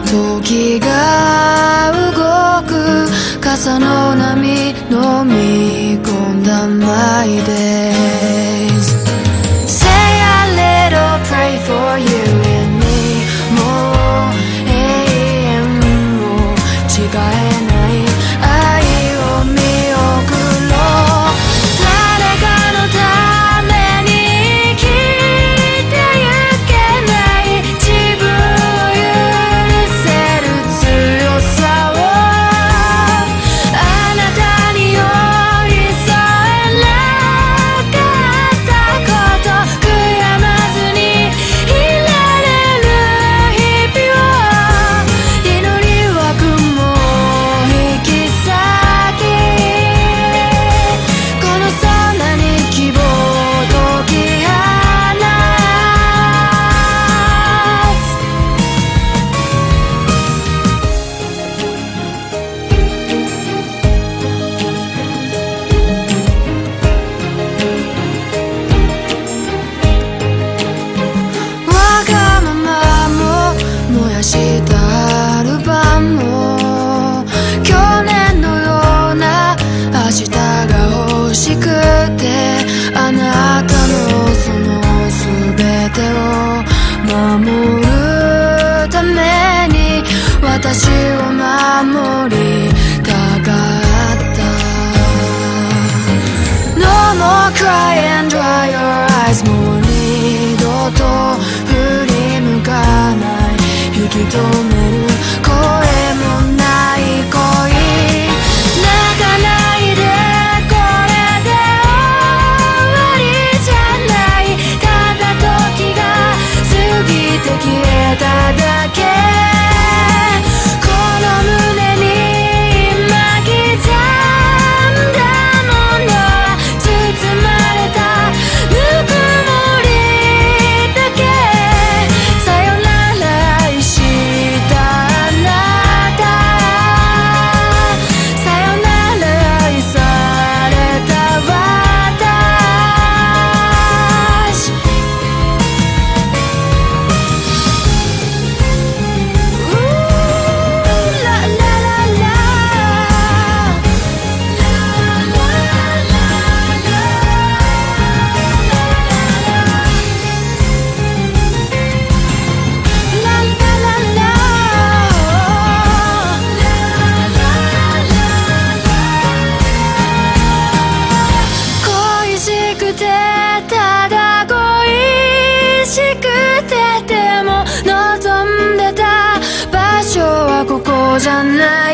時が動く傘の波飲み込んだ My days Say a little pray for you and me もう永遠を違えない愛を見送ろう誰かのために生きてゆけない自分を許せる強さをあなたに寄り添えなかったこと悔やまずにいられる日々を祈りは雲を引き裂きこの空に希望を解き放つわがままも燃やしたアルバムも去年のような明日が欲しくてあなたのその全てを守るために私を守りたかった No more cry and dry your eyes もう二度と振り向かない引き止める声もない恋泣かないでこれで終わりじゃないただ時が過ぎて消えただけこの胸に今刻んだものは包まれたぬくもりだけさよなら愛したあなたさよなら愛された私ララララ恋しくてただ恋しくてでも望んでた場所はここじゃない